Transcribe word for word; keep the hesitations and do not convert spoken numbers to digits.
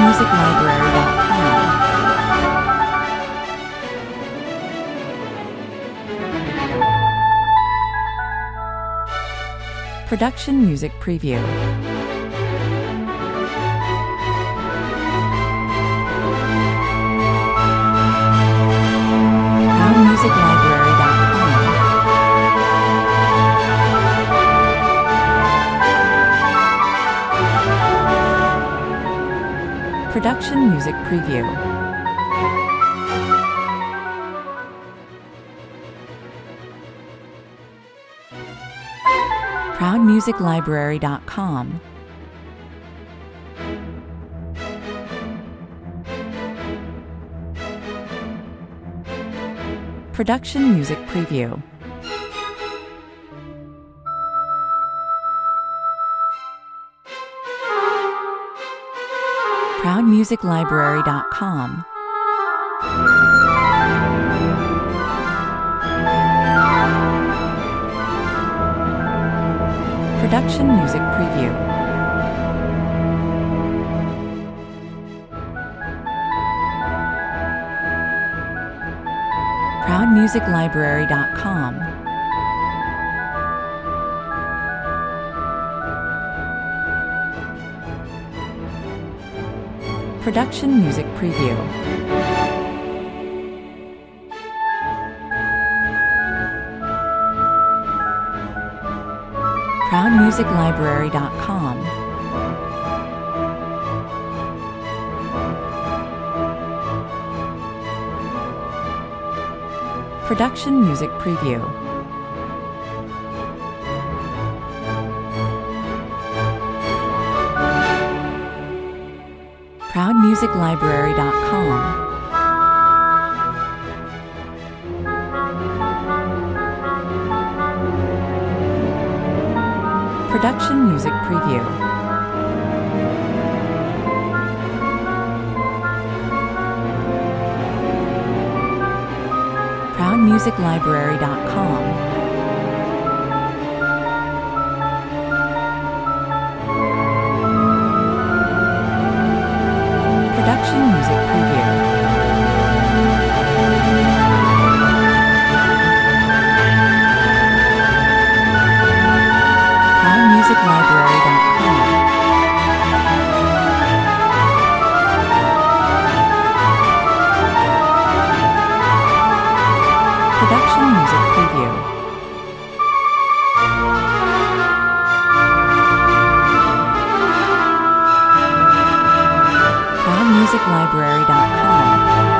music library dot com. Production music preview. proud music library dot com. Production music preview. proud music library dot com. Production music preview. proud music library dot com. Production music preview. proud music library dot com. Production music preview. proud music library dot com. Production music preview. proud music library dot com. Production music preview. proud music library dot com. Production music preview. proud music library dot com. Production music preview. proud music library dot com.